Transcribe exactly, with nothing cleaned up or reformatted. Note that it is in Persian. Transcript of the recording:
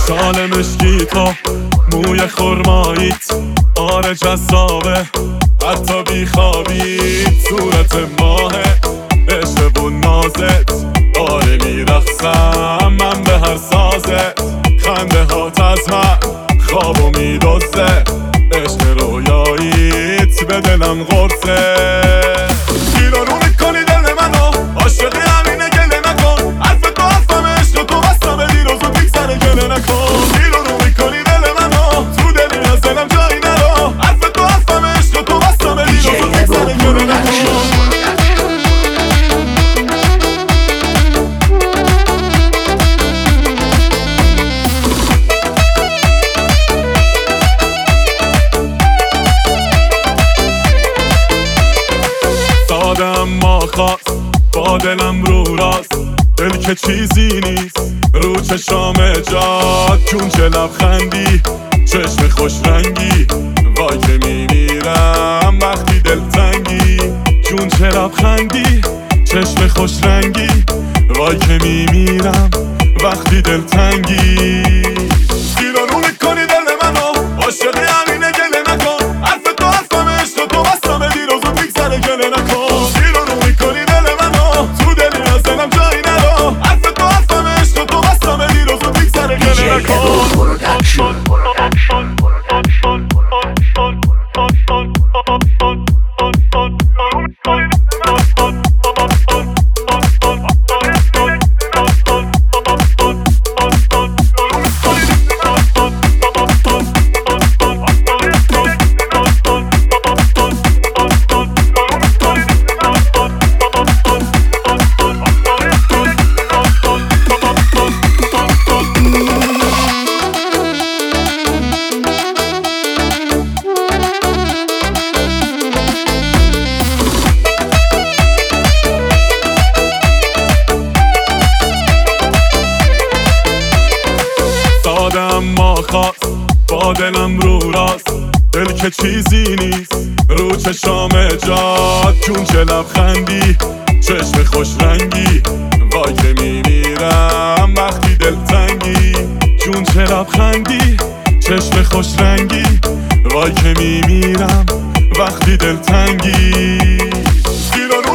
شال مشکی تو موی خرماییت آره جذابه، حتی بیخوابید صورت ماهه، عشق و نازت آره میرخصم من به هر سازت، خنده هات از من خوابو میدوزه، عشق رویاییت به دلم قرصه. گیرارو میکنی دل منو، عاشق همینه گله نکن، حرف تو حرفم عشق تو بستم دیروز و بیگذره گله نکن. گیرارو میکنی دل منو، تو دلی از دلم جایی نرو، حرف تو حرفم عشق تو بستم دیروز و بیگذره گله نکن. اما خواست با دلم رو راست، دل که چیزی نیست رو چشام جاد، چون چه لبخندی چشم خوش رنگی، وای که میمیرم وقتی دلتنگی، چون چه لبخندی چشم خوش رنگی، وای که میمیرم وقتی دلتنگی. گیرارو میکنی دل منو، عاشق همینه گله نکن، حرف تو حرفم عشق تو بستم دیروز و بیگذره گله نکن. اما خواست با دلم رو راست، دل که چیزی نیست رو چشام جاد، چون چه لبخندی چشم خوش رنگی، وای که میمیرم وقتی دلتنگی، چون چه لبخندی چشم خوش رنگی، وای که میمیرم وقتی دلتنگی.